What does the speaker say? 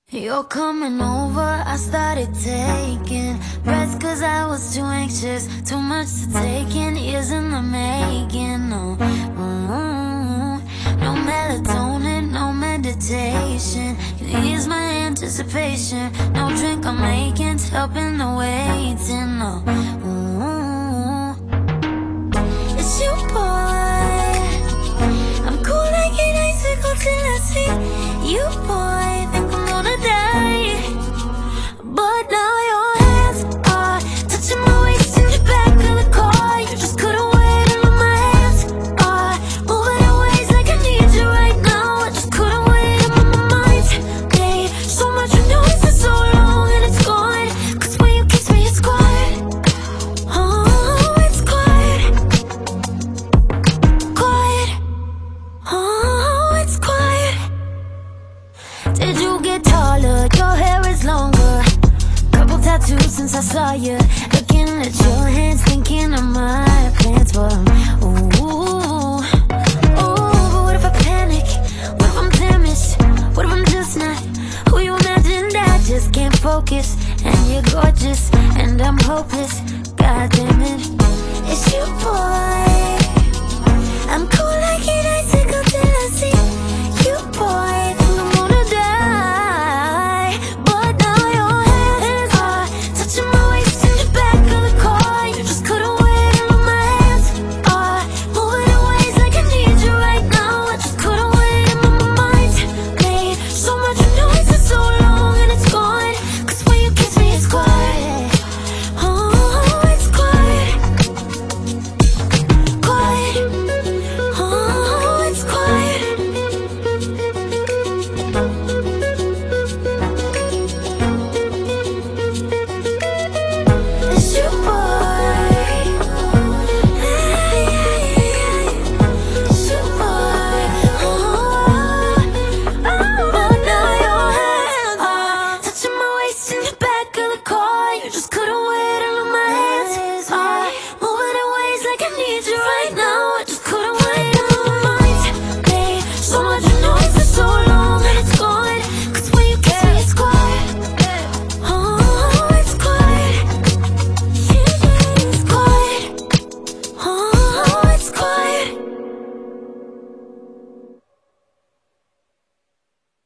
You're coming over, I started taking breaths cause I was too anxious. Too much to take in, years in the making. No, no melatonin, no meditation. You ease my anticipation. No drink I'm making, helping the waiting. No, it's you, boy. I'm cool like an icicle till I see you, boy. Think I'm gonna die, but now your hands are touching my waist in the back of the car. You just couldn't wait, and my hands are moving in ways like I need you right now. I just couldn't wait, and my mind's made so much noise for so long, and it's gone. Cause when you kiss me, it's quiet. Oh, it's quiet, quiet. Oh, it's quiet. Did you get taller? Your hair is longer. Couple tattoos since I saw you. Looking at your hands, thinking of my plans for 'em. Ooh, ooh, what if I panic? What if I'm damaged? What if I'm just not who you imagined? I just can't focus. And you're gorgeous, and I'm hopeless. God damn it, it's you, boy. I'm cool like it